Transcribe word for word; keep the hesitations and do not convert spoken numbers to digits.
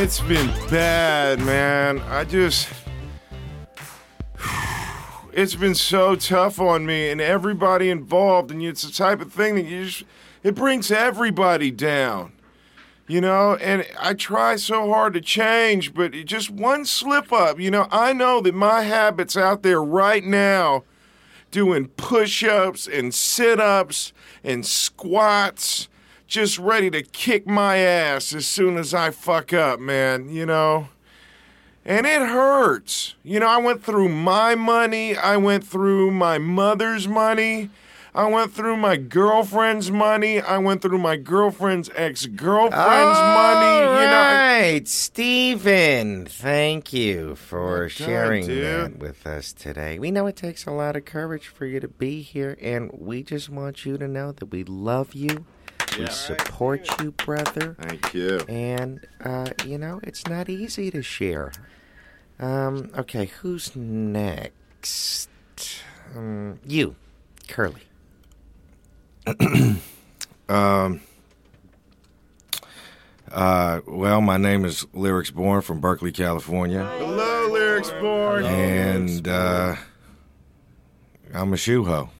it's been bad, man. I just... It's been so tough on me and everybody involved, and it's the type of thing that you just... It brings everybody down, you know? And I try so hard to change, but it just one slip up, you know? I know that my habits out there right now, doing push-ups and sit-ups and squats, just ready to kick my ass as soon as I fuck up, man, you know? And it hurts. You know, I went through my money. I went through my mother's money. I went through my girlfriend's money. I went through my girlfriend's ex-girlfriend's All money. You know, right, Steven, thank you for Well sharing done, dude. that with us today. We know it takes a lot of courage for you to be here, and we just want you to know that we love you. We Yeah. support you, brother. Thank you. And, uh, you know, it's not easy to share. Um, okay, who's next? Um, you, Curly. Um, uh, well, my name is Lyrics Born from Berkeley, California, Hello, Lyrics Born. and uh, I'm a shoe hoe.